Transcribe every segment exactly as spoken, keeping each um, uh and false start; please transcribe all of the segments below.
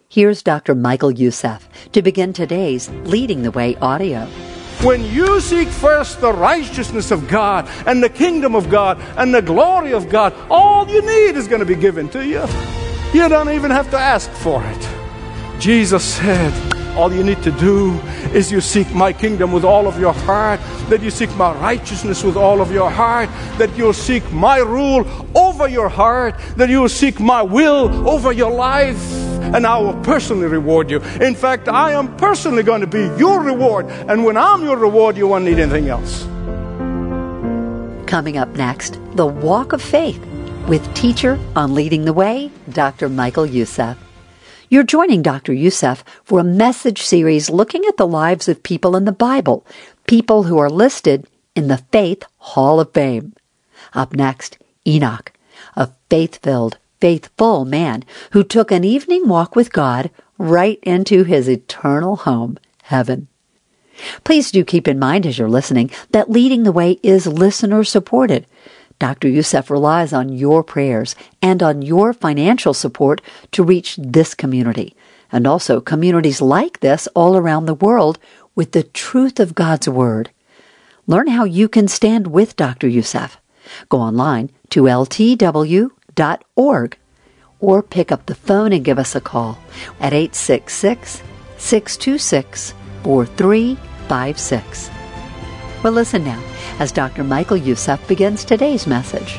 Here's Doctor Michael Youssef to begin today's Leading the Way audio. When you seek first the righteousness of God and the kingdom of God and the glory of God, all you need is going to be given to you. You don't even have to ask for it. Jesus said, all you need to do is you seek my kingdom with all of your heart, that you seek my righteousness with all of your heart, that you'll seek my rule over your heart, that you will seek my will over your life, and I will personally reward you. In fact, I am personally going to be your reward, and when I'm your reward, you won't need anything else. Coming up next, the Walk of Faith with teacher on Leading the Way, Doctor Michael Youssef. You're joining Doctor Youssef for a message series looking at the lives of people in the Bible, people who are listed in the Faith Hall of Fame. Up next, Enoch, a faith-filled, faithful man who took an evening walk with God right into his eternal home, heaven. Please do keep in mind as you're listening that Leading the Way is listener-supported. Doctor Youssef relies on your prayers and on your financial support to reach this community, and also communities like this all around the world with the truth of God's Word. Learn how you can stand with Doctor Youssef. Go online to L T W dot org or pick up the phone and give us a call at eight six six, six two six, four three five six. Well, listen now as Doctor Michael Youssef begins today's message.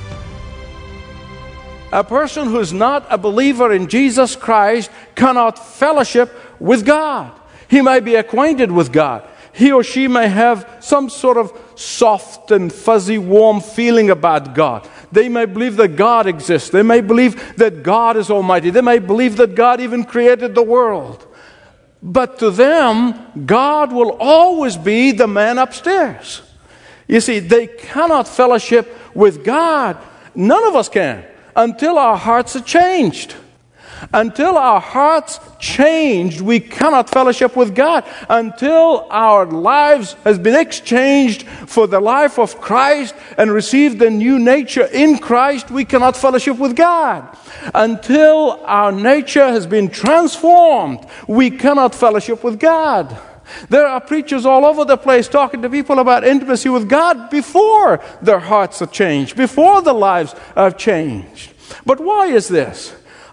A person who's not a believer in Jesus Christ cannot fellowship with God. He may be acquainted with God. He or she may have some sort of soft and fuzzy, warm feeling about God. They may believe that God exists. They may believe that God is almighty. They may believe that God even created the world. But to them, God will always be the man upstairs. You see, they cannot fellowship with God. None of us can until our hearts are changed. Until our hearts changed, we cannot fellowship with God. Until our lives has been exchanged for the life of Christ and received a new nature in Christ, we cannot fellowship with God. Until our nature has been transformed, we cannot fellowship with God. There are preachers all over the place talking to people about intimacy with God before their hearts are changed, before their lives are changed. But why is this?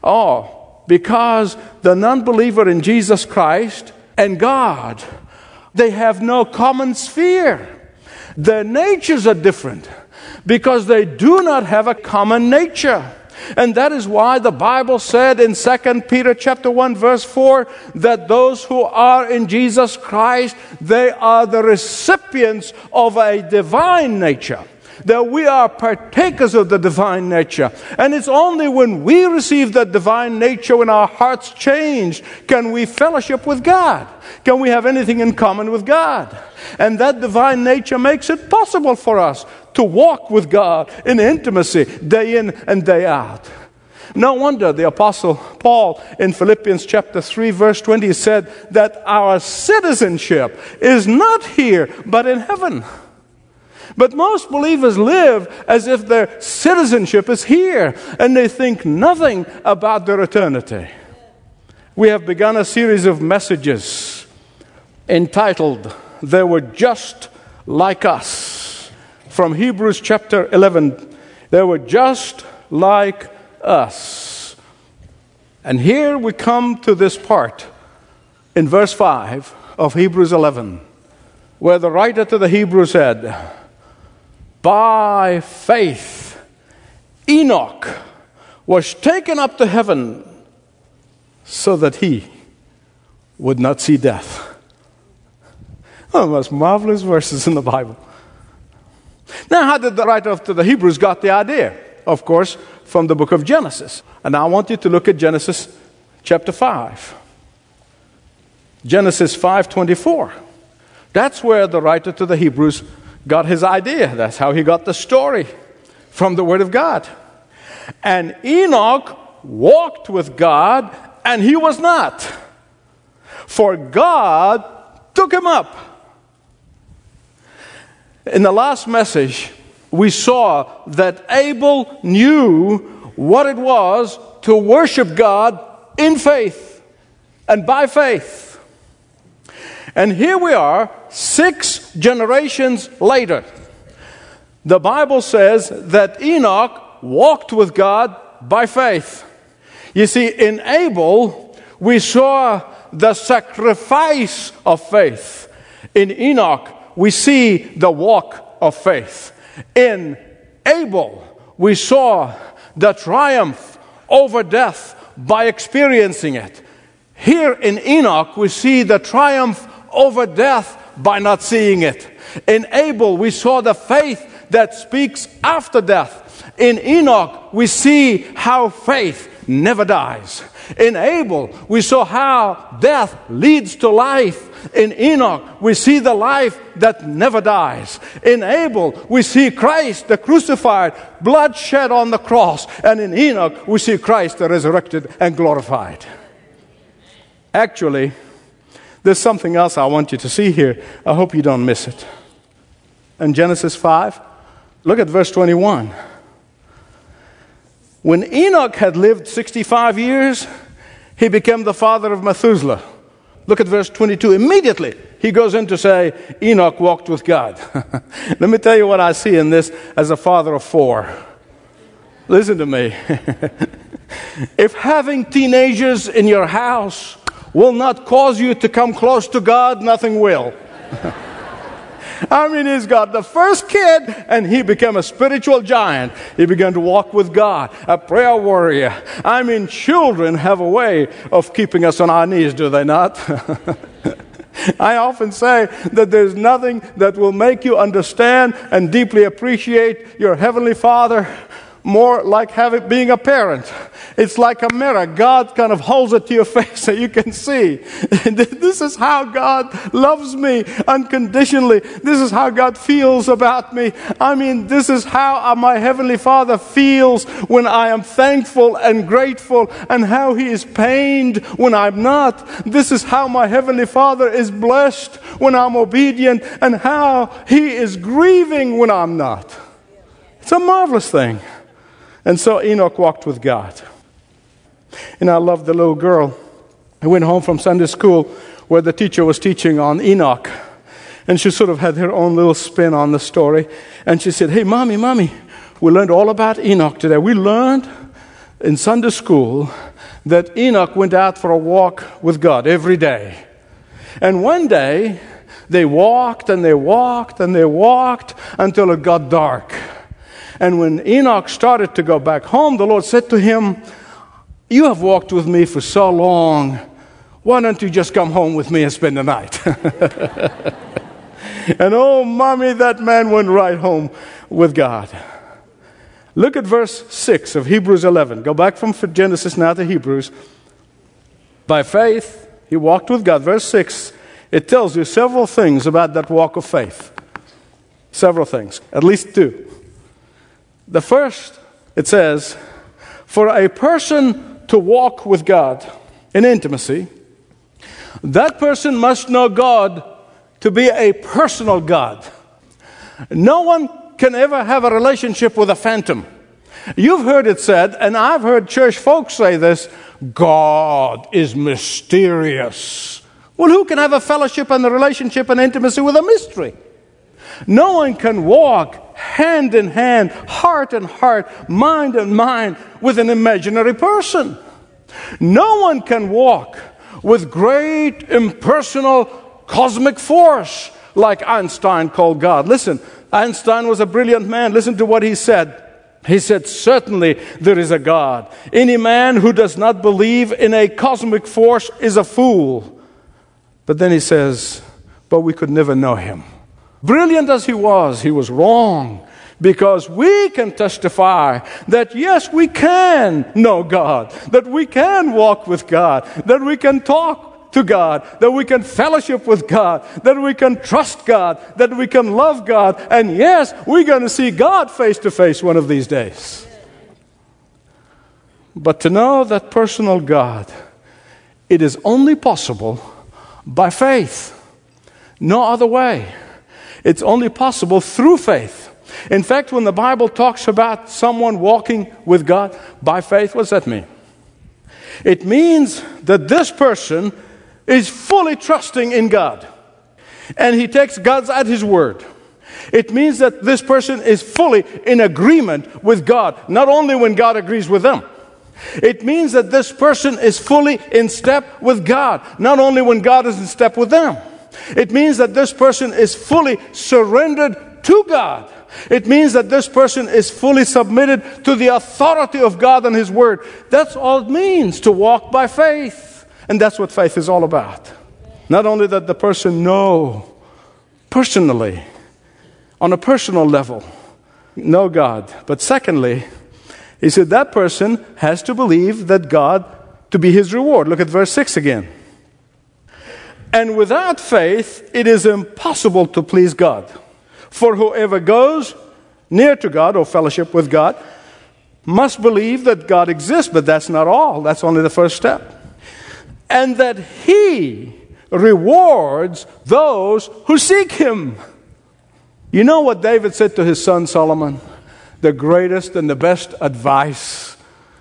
Oh, because the non-believer in Jesus Christ and God, they have no common sphere. Their natures are different because they do not have a common nature. And that is why the Bible said in Second Peter chapter one verse four that those who are in Jesus Christ, they are the recipients of a divine nature. That we are partakers of the divine nature. And it's only when we receive that divine nature, when our hearts change, can we fellowship with God. Can we have anything in common with God? And that divine nature makes it possible for us to walk with God in intimacy day in and day out. No wonder the Apostle Paul in Philippians chapter three verse twenty said that our citizenship is not here but in heaven. But most believers live as if their citizenship is here, and they think nothing about their eternity. We have begun a series of messages entitled, They Were Just Like Us. From Hebrews chapter eleven, they were just like us. And here we come to this part in verse five of Hebrews eleven, where the writer to the Hebrews said, by faith, Enoch was taken up to heaven so that he would not see death. One of the most marvelous verses in the Bible. Now, how did the writer to the Hebrews got the idea? Of course, from the book of Genesis. And I want you to look at Genesis chapter five. Genesis five twenty-four. That's where the writer to the Hebrews got his idea. That's how he got the story from the Word of God. And Enoch walked with God, and he was not. For God took him up. In the last message, we saw that Abel knew what it was to worship God in faith. and by faith. And here we are, six generations later. The Bible says that Enoch walked with God by faith. You see, in Abel, we saw the sacrifice of faith. In Enoch, we see the walk of faith. In Abel, we saw the triumph over death by experiencing it. Here in Enoch, we see the triumph over death by not seeing it. In Abel, we saw the faith that speaks after death. In Enoch, we see how faith never dies. In Abel, we saw how death leads to life. In Enoch, we see the life that never dies. In Abel, we see Christ, the crucified, blood shed on the cross. And in Enoch, we see Christ, the resurrected and glorified. Actually, there's something else I want you to see here. I hope you don't miss it. In Genesis five, look at verse twenty-one. When Enoch had lived sixty-five years, he became the father of Methuselah. Look at verse twenty-two. Immediately, he goes in to say, Enoch walked with God. Let me tell you what I see in this as a father of four. Listen to me. If having teenagers in your house will not cause you to come close to God, nothing will. I mean, he's got the first kid, and he became a spiritual giant. He began to walk with God, a prayer warrior. I mean, children have a way of keeping us on our knees, do they not? I often say that there's nothing that will make you understand and deeply appreciate your Heavenly Father more like having being a parent. It's like a mirror. God kind of holds it to your face so you can see. This is how God loves me unconditionally. This is how God feels about me. I mean, this is how my Heavenly Father feels when I am thankful and grateful, and how He is pained when I'm not. This is how my Heavenly Father is blessed when I'm obedient, and how He is grieving when I'm not. It's a marvelous thing. And so Enoch walked with God. And I love the little girl who went home from Sunday school where the teacher was teaching on Enoch. And she sort of had her own little spin on the story. And she said, hey, Mommy, Mommy, we learned all about Enoch today. We learned in Sunday school that Enoch went out for a walk with God every day. And one day, they walked and they walked and they walked until it got dark. And when Enoch started to go back home, the Lord said to him, you have walked with me for so long. Why don't you just come home with me and spend the night? And oh, Mommy, that man went right home with God. Look at verse six of Hebrews eleven. Go back from Genesis now to Hebrews. By faith, he walked with God. Verse six, it tells you several things about that walk of faith. Several things, at least two. The first, it says, for a person to walk with God in intimacy, that person must know God to be a personal God. No one can ever have a relationship with a phantom. You've heard it said, and I've heard church folks say this, God is mysterious. Well, who can have a fellowship and a relationship and intimacy with a mystery? No one can walk hand in hand, heart in heart, mind in mind with an imaginary person. No one can walk with great impersonal cosmic force like Einstein called God. Listen, Einstein was a brilliant man. Listen to what he said. He said, certainly there is a God. Any man who does not believe in a cosmic force is a fool. But then he says, but we could never know him. Brilliant as he was, he was wrong, because we can testify that yes, we can know God, that we can walk with God, that we can talk to God, that we can fellowship with God, that we can trust God, that we can love God, and yes, we're going to see God face to face one of these days. But to know that personal God, it is only possible by faith, no other way. It's only possible through faith. In fact, when the Bible talks about someone walking with God by faith, what does that mean? It means that this person is fully trusting in God. And he takes God at His word. It means that this person is fully in agreement with God, not only when God agrees with them. It means that this person is fully in step with God, not only when God is in step with them. It means that this person is fully surrendered to God. It means that this person is fully submitted to the authority of God and His Word. That's all it means to walk by faith. And that's what faith is all about. Not only that the person know personally, on a personal level, know God, but secondly, he said that person has to believe that God to be his reward. Look at verse six again. And without faith, it is impossible to please God. For whoever goes near to God or fellowship with God must believe that God exists, but that's not all. That's only the first step. And that He rewards those who seek Him. You know what David said to his son Solomon? The greatest and the best advice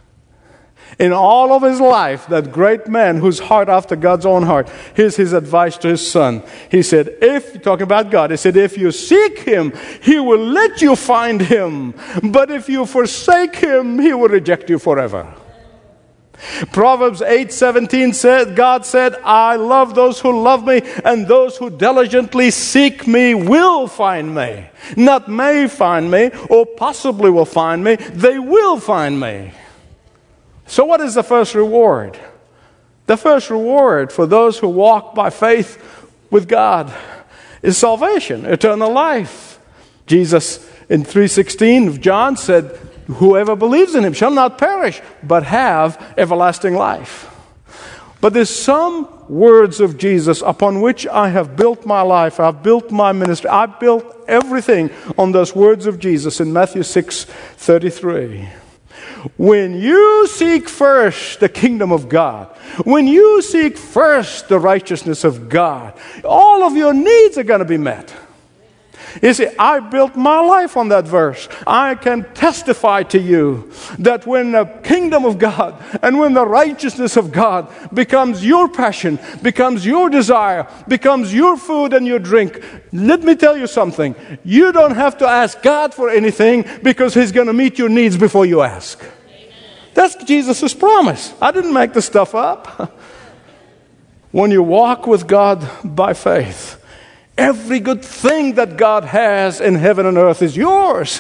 in all of his life, that great man whose heart after God's own heart. Here's his advice to his son. He said, if, talking about God, he said, if you seek Him, He will let you find Him. But if you forsake Him, He will reject you forever. Proverbs eight seventeen said, God said, I love those who love me, and those who diligently seek me will find me. Not may find me, or possibly will find me. They will find me. So what is the first reward? The first reward for those who walk by faith with God is salvation, eternal life. Jesus in three sixteen of John said, whoever believes in Him shall not perish, but have everlasting life. But there's some words of Jesus upon which I have built my life. I've built my ministry. I've built everything on those words of Jesus in Matthew six thirty-three. When you seek first the kingdom of God, when you seek first the righteousness of God, all of your needs are going to be met. You see, I built my life on that verse. I can testify to you that when the kingdom of God and when the righteousness of God becomes your passion, becomes your desire, becomes your food and your drink, let me tell you something. You don't have to ask God for anything because He's going to meet your needs before you ask. That's Jesus' promise. I didn't make this stuff up. When you walk with God by faith, every good thing that God has in heaven and earth is yours.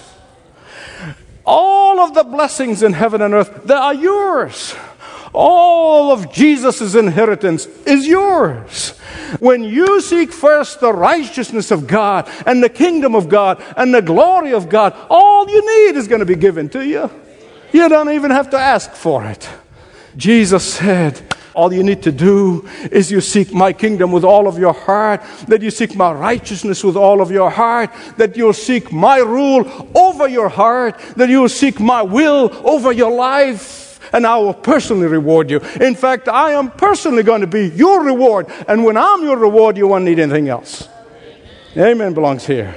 All of the blessings in heaven and earth, they are yours. All of Jesus' inheritance is yours. When you seek first the righteousness of God and the kingdom of God and the glory of God, all you need is going to be given to you. You don't even have to ask for it. Jesus said, all you need to do is you seek my kingdom with all of your heart, that you seek my righteousness with all of your heart, that you'll seek my rule over your heart, that you will seek my will over your life, and I will personally reward you. In fact, I am personally going to be your reward, and when I'm your reward, you won't need anything else. Amen, Amen belongs here.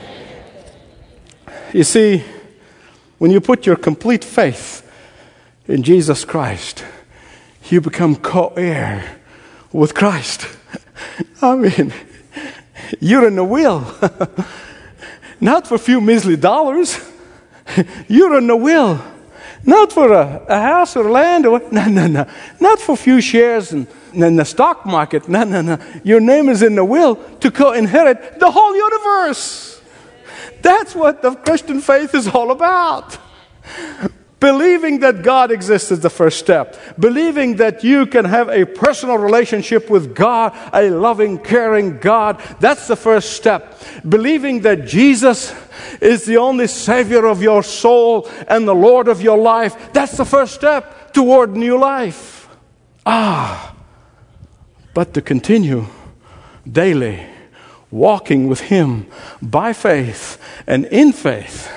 You see, when you put your complete faith in Jesus Christ, you become co-heir with Christ. I mean, you're in the will. Not for a few measly dollars. You're in the will. Not for a, a house or land. Or, no, no, no. Not for a few shares in, in the stock market. No, no, no. Your name is in the will to co-inherit the whole universe. That's what the Christian faith is all about. Believing that God exists is the first step. Believing that you can have a personal relationship with God, a loving, caring God, that's the first step. Believing that Jesus is the only Savior of your soul and the Lord of your life, that's the first step toward new life. Ah, but to continue daily walking with Him by faith and in faith,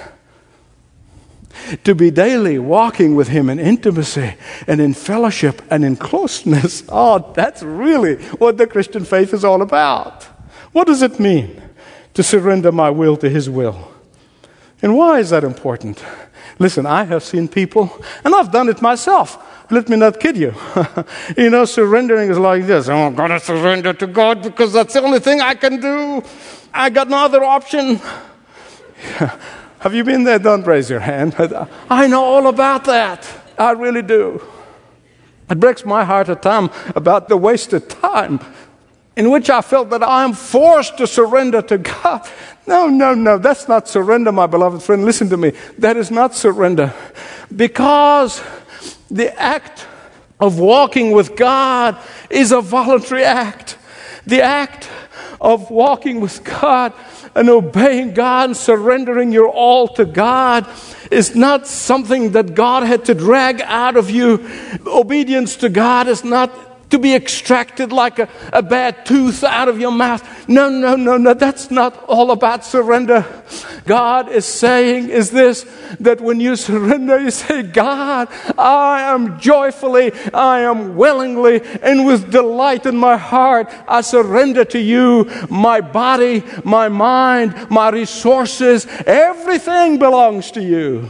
to be daily walking with Him in intimacy and in fellowship and in closeness. Oh, that's really what the Christian faith is all about. What does it mean to surrender my will to His will? And why is that important? Listen, I have seen people, and I've done it myself. Let me not kid you. You know, surrendering is like this. Oh, I'm going to surrender to God because that's the only thing I can do. I got no other option. Have you been there? Don't raise your hand. I know all about that. I really do. It breaks my heart at times about the wasted time in which I felt that I am forced to surrender to God. No, no, no. That's not surrender, my beloved friend. Listen to me. That is not surrender. Because the act of walking with God is a voluntary act. The act of walking with God and obeying God and surrendering your all to God is not something that God had to drag out of you. Obedience to God is not to be extracted like a, a bad tooth out of your mouth. No, no, no, no. That's not all about surrender. God is saying is this, that when you surrender, you say, God, I am joyfully, I am willingly, and with delight in my heart, I surrender to you my body, my mind, my resources. Everything belongs to you.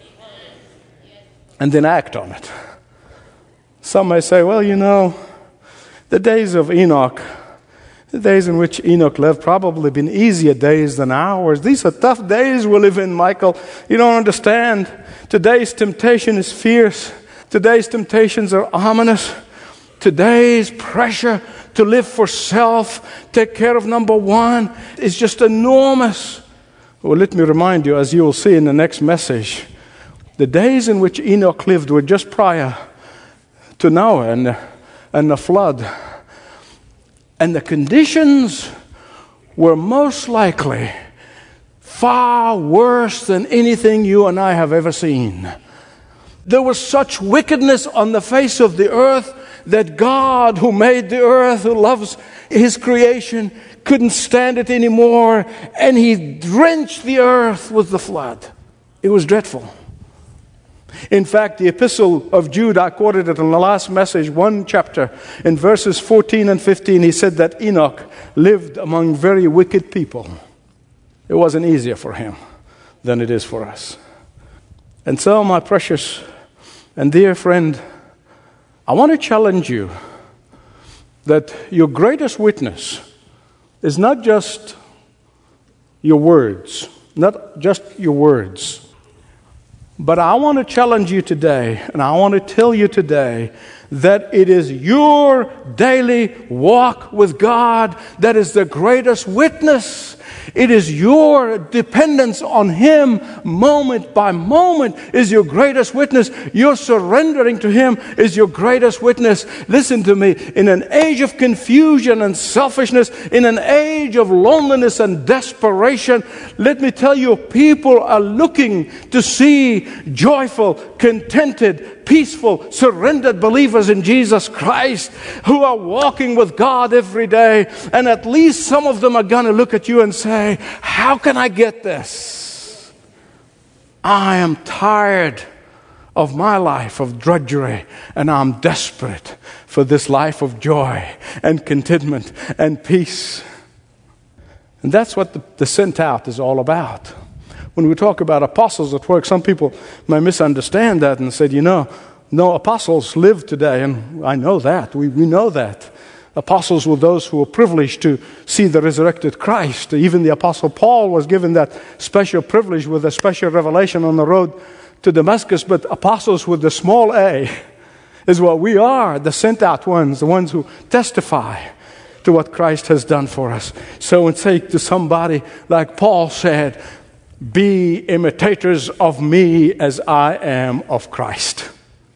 And then act on it. Some may say, well, you know, the days of Enoch, the days in which Enoch lived, probably been easier days than ours. These are tough days we live in, Michael. You don't understand. Today's temptation is fierce. Today's temptations are ominous. Today's pressure to live for self, take care of number one, is just enormous. Well, let me remind you, as you will see in the next message, the days in which Enoch lived were just prior to Noah and and the flood. And the conditions were most likely far worse than anything you and I have ever seen. There was such wickedness on the face of the earth that God, who made the earth, who loves His creation, couldn't stand it anymore, and He drenched the earth with the flood. It was dreadful. In fact, the epistle of Jude, I quoted it in the last message, one chapter, in verses fourteen and fifteen, he said that Enoch lived among very wicked people. It wasn't easier for him than it is for us. And so, my precious and dear friend, I want to challenge you that your greatest witness is not just your words, not just your words. But I want to challenge you today, and I want to tell you today that it is your daily walk with God that is the greatest witness. It is your dependence on Him moment by moment is your greatest witness. Your surrendering to Him is your greatest witness. Listen to me. In an age of confusion and selfishness, in an age of loneliness and desperation, let me tell you, people are looking to see joyful, contented, peaceful, surrendered believers in Jesus Christ who are walking with God every day. And at least some of them are going to look at you and say, how can I get this? I am tired of my life of drudgery, and I'm desperate for this life of joy and contentment and peace. And that's what the, the sent out is all about. When we talk about apostles at work, some people may misunderstand that and said, you know, no, apostles live today, and I know that. We, we know that. Apostles were those who were privileged to see the resurrected Christ. Even the Apostle Paul was given that special privilege with a special revelation on the road to Damascus. But apostles with the small a is what we are, the sent out ones, the ones who testify to what Christ has done for us. So and say to somebody like Paul said, be imitators of me as I am of Christ.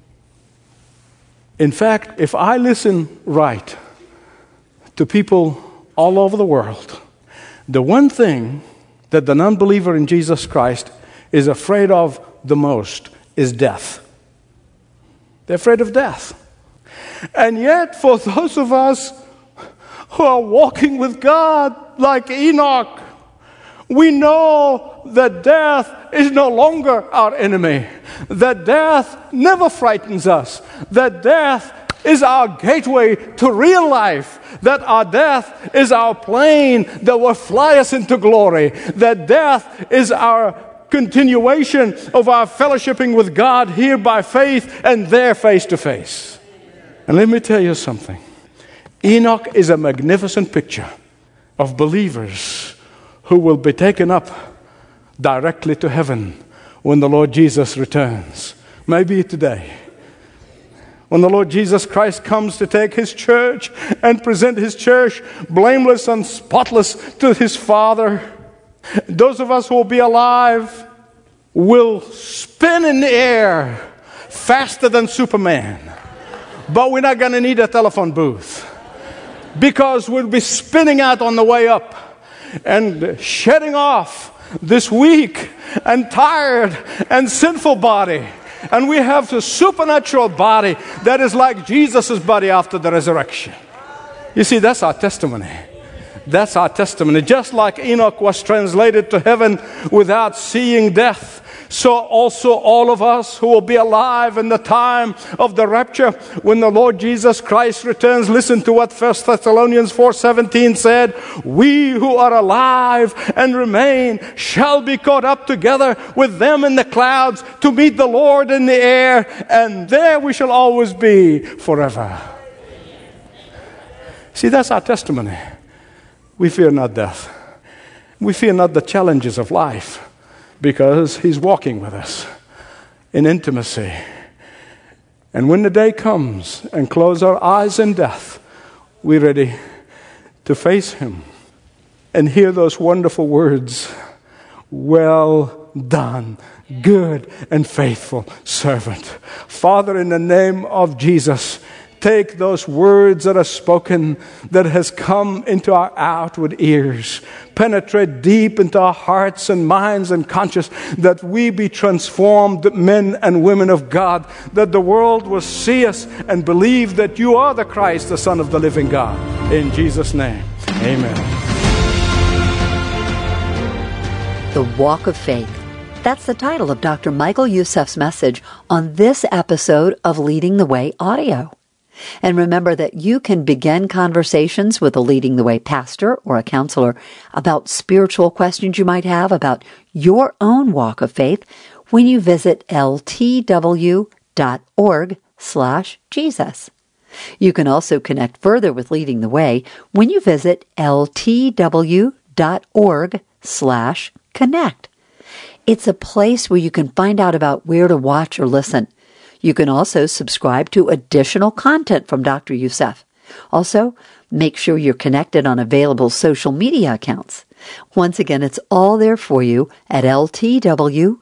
In fact, if I listen right to people all over the world, the one thing that the non-believer in Jesus Christ is afraid of the most is death. They're afraid of death. And yet, for those of us who are walking with God like Enoch, we know that death is no longer our enemy. That death never frightens us. That death is our gateway to real life. That our death is our plane that will fly us into glory. That death is our continuation of our fellowshipping with God here by faith and there face to face. And let me tell you something. Enoch is a magnificent picture of believers who will be taken up directly to heaven when the Lord Jesus returns. Maybe today. When the Lord Jesus Christ comes to take His church and present His church blameless and spotless to His Father, those of us who will be alive will spin in the air faster than Superman. But we're not going to need a telephone booth, because we'll be spinning out on the way up and shedding off this weak and tired and sinful body. And we have a supernatural body that is like Jesus' body after the resurrection. You see, that's our testimony. That's our testimony. Just like Enoch was translated to heaven without seeing death, so also all of us who will be alive in the time of the rapture, when the Lord Jesus Christ returns, listen to what First Thessalonians four seventeen said, we who are alive and remain shall be caught up together with them in the clouds to meet the Lord in the air, and there we shall always be forever. See, that's our testimony. We fear not death. We fear not the challenges of life, because He's walking with us in intimacy. And when the day comes and close our eyes in death, we're ready to face Him and hear those wonderful words, well done, good and faithful servant. Father, in the name of Jesus, take those words that are spoken, that has come into our outward ears, penetrate deep into our hearts and minds and conscience, that we be transformed men and women of God, that the world will see us and believe that You are the Christ, the Son of the living God. In Jesus' name, amen. The Walk of Faith. That's the title of Doctor Michael Youssef's message on this episode of Leading the Way Audio. And remember that you can begin conversations with a Leading the Way pastor or a counselor about spiritual questions you might have about your own walk of faith when you visit ltw.org slash Jesus. You can also connect further with Leading the Way when you visit ltw.org slash connect. It's a place where you can find out about where to watch or listen. You can also subscribe to additional content from Doctor Youssef. Also, make sure you're connected on available social media accounts. Once again, it's all there for you at ltw.org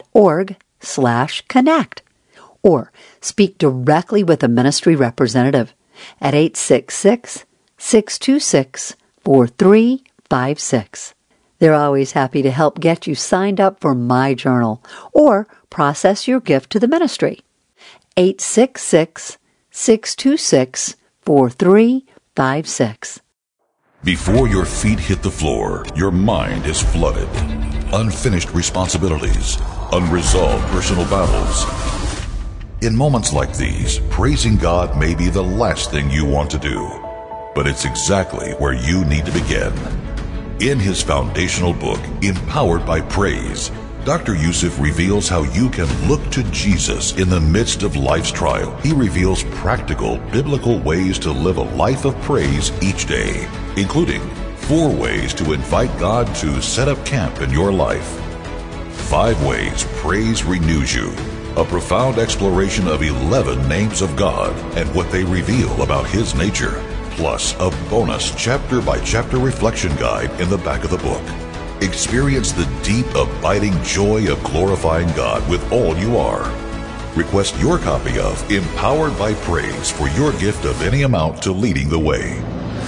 slash connect. Or speak directly with a ministry representative at eight six six, six two six, four three five six. They're always happy to help get you signed up for My Journal or process your gift to the ministry. eight six six, six two six, four three five six. Before your feet hit the floor, your mind is flooded. Unfinished responsibilities, unresolved personal battles. In moments like these, praising God may be the last thing you want to do, but it's exactly where you need to begin. In his foundational book, Empowered by Praise, Doctor Youssef reveals how you can look to Jesus in the midst of life's trial. He reveals practical, biblical ways to live a life of praise each day, including four ways to invite God to set up camp in your life, five ways praise renews you, a profound exploration of eleven names of God and what they reveal about His nature, plus a bonus chapter-by-chapter reflection guide in the back of the book. Experience the deep, abiding joy of glorifying God with all you are. Request your copy of Empowered by Praise for your gift of any amount to Leading the Way.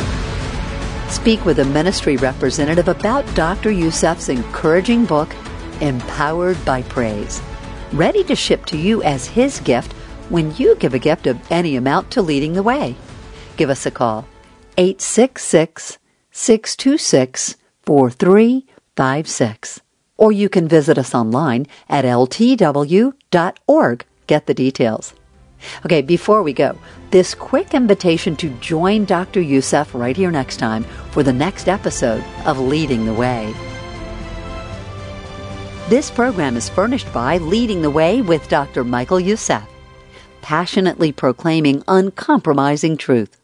Speak with a ministry representative about Doctor Youssef's encouraging book, Empowered by Praise, ready to ship to you as his gift when you give a gift of any amount to Leading the Way. Give us a call, eight six six, six two six, four three five six. Or you can visit us online at l t w dot org. Get the details. Okay, before we go, this quick invitation to join Doctor Youssef right here next time for the next episode of Leading the Way. This program is furnished by Leading the Way with Doctor Michael Youssef, passionately proclaiming uncompromising truth.